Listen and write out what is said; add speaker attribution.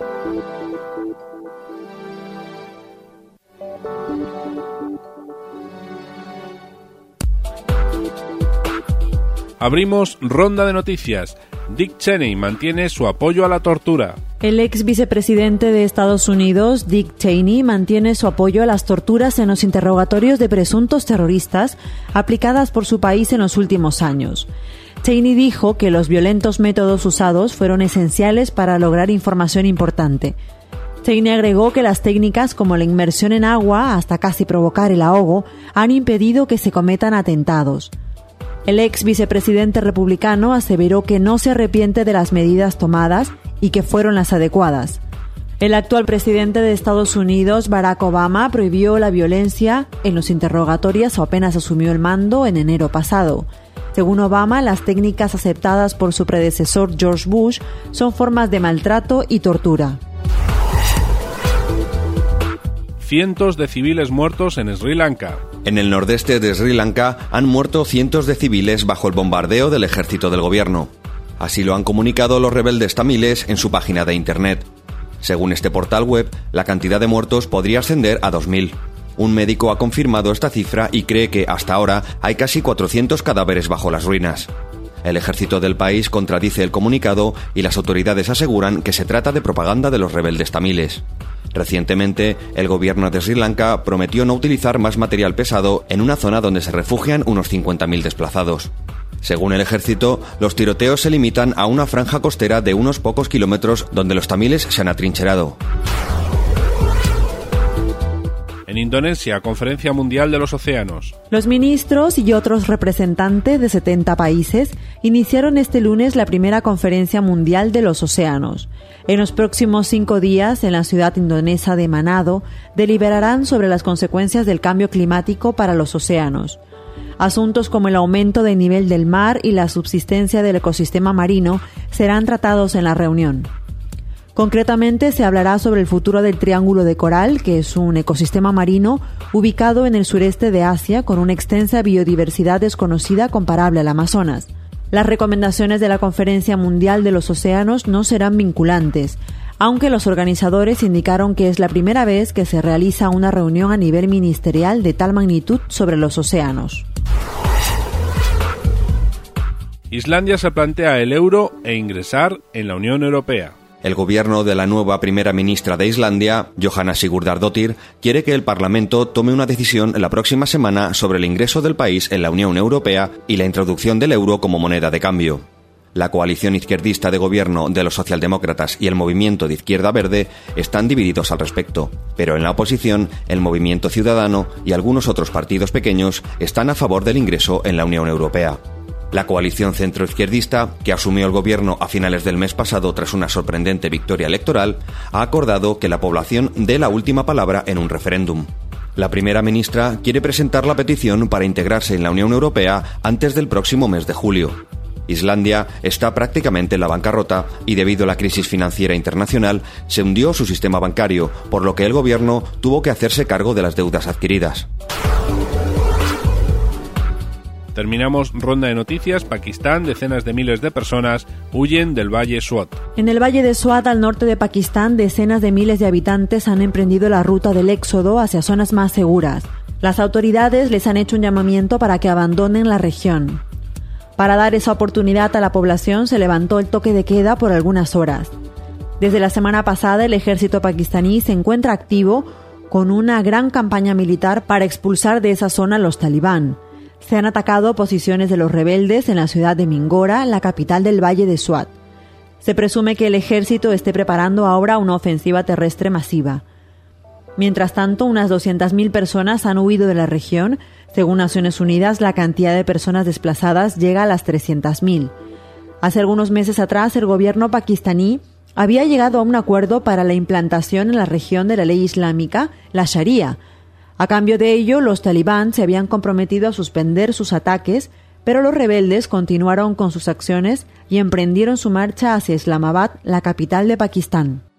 Speaker 1: Abrimos ronda de noticias. Dick Cheney mantiene su apoyo a la tortura.
Speaker 2: El ex vicepresidente de Estados Unidos, Dick Cheney, mantiene su apoyo a las torturas en los interrogatorios de presuntos terroristas aplicadas por su país en los últimos años. Cheney dijo que los violentos métodos usados fueron esenciales para lograr información importante. Cheney agregó que las técnicas como la inmersión en agua hasta casi provocar el ahogo han impedido que se cometan atentados. El ex vicepresidente republicano aseveró que no se arrepiente de las medidas tomadas y que fueron las adecuadas. El actual presidente de Estados Unidos, Barack Obama, prohibió la violencia en los interrogatorios apenas asumió el mando en enero pasado. Según Obama, las técnicas aceptadas por su predecesor George Bush son formas de maltrato y tortura.
Speaker 1: Cientos de civiles muertos en Sri Lanka.
Speaker 3: En el nordeste de Sri Lanka han muerto cientos de civiles bajo el bombardeo del ejército del gobierno. Así lo han comunicado los rebeldes tamiles en su página de internet. Según este portal web, la cantidad de muertos podría ascender a 2.000. Un médico ha confirmado esta cifra y cree que hasta ahora hay casi 400 cadáveres bajo las ruinas. El ejército del país contradice el comunicado y las autoridades aseguran que se trata de propaganda de los rebeldes tamiles. Recientemente, el gobierno de Sri Lanka prometió no utilizar más material pesado en una zona donde se refugian unos 50.000 desplazados. Según el ejército, los tiroteos se limitan a una franja costera de unos pocos kilómetros donde los tamiles se han atrincherado.
Speaker 1: En Indonesia, Conferencia Mundial de los Océanos.
Speaker 2: Los ministros y otros representantes de 70 países iniciaron este lunes la primera Conferencia Mundial de los Océanos. En los próximos 5 días, en la ciudad indonesa de Manado, deliberarán sobre las consecuencias del cambio climático para los océanos. Asuntos como el aumento del nivel del mar y la subsistencia del ecosistema marino serán tratados en la reunión. Concretamente, se hablará sobre el futuro del Triángulo de Coral, que es un ecosistema marino ubicado en el sureste de Asia con una extensa biodiversidad desconocida comparable al Amazonas. Las recomendaciones de la Conferencia Mundial de los Océanos no serán vinculantes, aunque los organizadores indicaron que es la primera vez que se realiza una reunión a nivel ministerial de tal magnitud sobre los océanos.
Speaker 1: Islandia se plantea el euro e ingresar en la Unión Europea.
Speaker 3: El gobierno de la nueva primera ministra de Islandia, Jóhanna Sigurdardóttir, quiere que el Parlamento tome una decisión la próxima semana sobre el ingreso del país en la Unión Europea y la introducción del euro como moneda de cambio. La coalición izquierdista de gobierno de los socialdemócratas y el movimiento de Izquierda Verde están divididos al respecto, pero en la oposición, el Movimiento Ciudadano y algunos otros partidos pequeños están a favor del ingreso en la Unión Europea. La coalición centroizquierdista, que asumió el gobierno a finales del mes pasado tras una sorprendente victoria electoral, ha acordado que la población dé la última palabra en un referéndum. La primera ministra quiere presentar la petición para integrarse en la Unión Europea antes del próximo mes de julio. Islandia está prácticamente en la bancarrota y debido a la crisis financiera internacional se hundió su sistema bancario, por lo que el gobierno tuvo que hacerse cargo de las deudas adquiridas.
Speaker 1: Terminamos ronda de noticias. Pakistán, decenas de miles de personas huyen del Valle Swat.
Speaker 2: En el Valle de Swat, al norte de Pakistán, decenas de miles de habitantes han emprendido la ruta del éxodo hacia zonas más seguras. Las autoridades les han hecho un llamamiento para que abandonen la región. Para dar esa oportunidad a la población, se levantó el toque de queda por algunas horas. Desde la semana pasada, el ejército pakistaní se encuentra activo con una gran campaña militar para expulsar de esa zona a los talibán. Se han atacado posiciones de los rebeldes en la ciudad de Mingora, la capital del Valle de Swat. Se presume que el ejército esté preparando ahora una ofensiva terrestre masiva. Mientras tanto, unas 200.000 personas han huido de la región. Según Naciones Unidas, la cantidad de personas desplazadas llega a las 300.000. Hace algunos meses atrás, el gobierno pakistaní había llegado a un acuerdo para la implantación en la región de la ley islámica, la Sharia. A cambio de ello, los talibán se habían comprometido a suspender sus ataques, pero los rebeldes continuaron con sus acciones y emprendieron su marcha hacia Islamabad, la capital de Pakistán.